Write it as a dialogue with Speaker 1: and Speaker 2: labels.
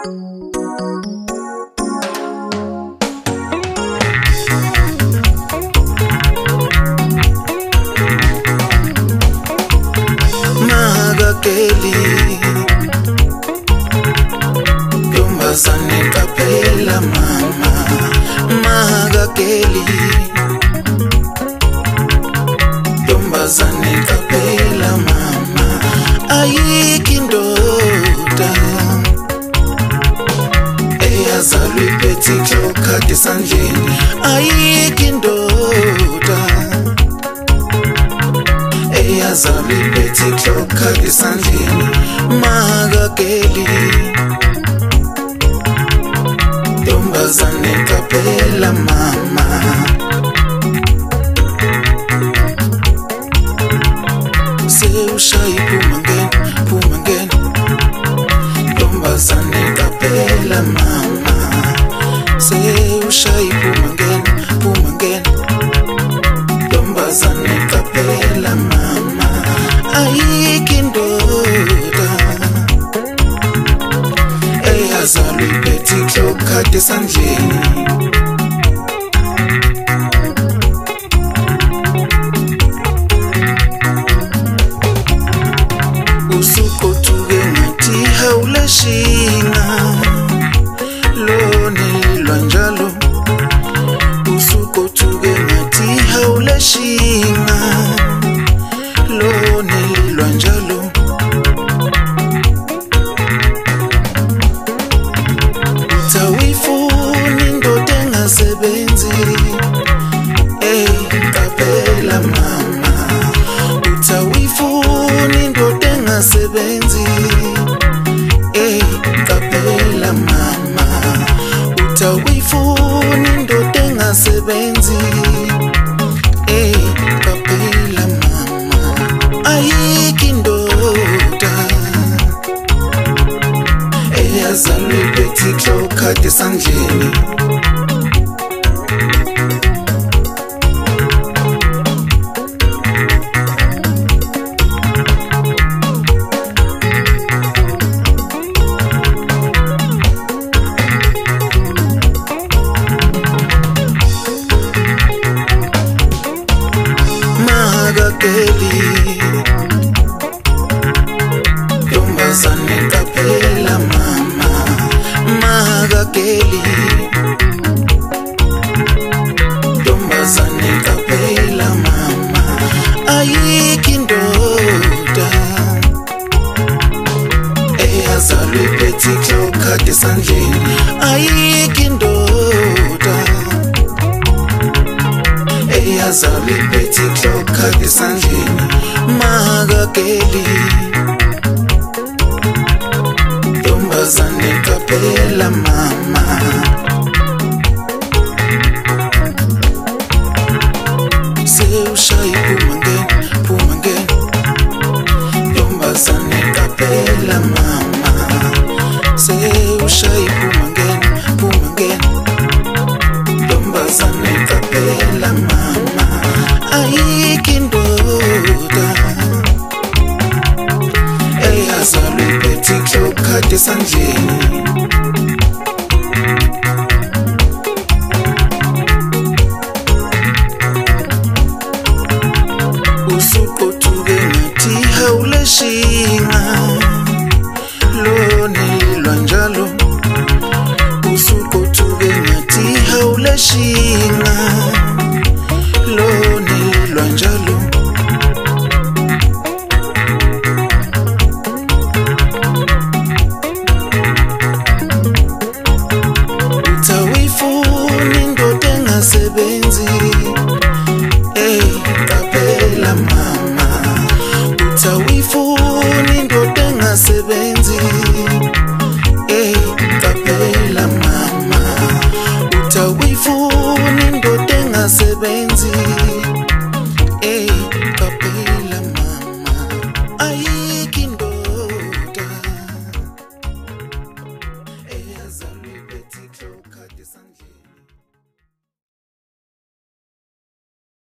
Speaker 1: Magakeli Yombazane kapela mama Magakeli Yombazane kapela mama Ayikho indoda eyazalwa iphethe ikhokha esandleni Ayikho indoda eyazalwa iphethe ikhokha esandleni Magakeli Yombazane kapela mama Sewushayi phuma ngena Yombazane kapela mama Sewushayi phuma ngena Yombazane kapela mama Ayikho indoda eyazalwa iphethe ikhokha esandleni Shinga lonelilwa njalo usukothuke ngathi hawule shinga lonelilwa njalo Utawifuna indoda engasebenzi kapela mama Utawifuna indoda engasebenzi kapela mama Utawifuna indoda engasebenzi kapela mama Ayikho indoda eyazalwa iphethe ikhokha esandleni Magakeli Yombazane kapela mama Magakeli Yombazane kapela mama Ayikho indoda eyazalwa iphethe ikhokha esandleni Ayikho indoda eyazalwa iphethe ikhokha esandleni Magakeli Yombazane kapela mama Sewushayi phuma ngena Yombazane kapela mama Sewushayi phuma ngena Yombazane kapela mama Ayikho indoda eyazalwa iphethe ikhokha esandleni Usukothuke ngathi hawule shinga lonelilwa njalo Usukothuke ngathi hawule shinga lonelilwa njalo Utawifuna indoda engasebenzi kapela mama Utawifuna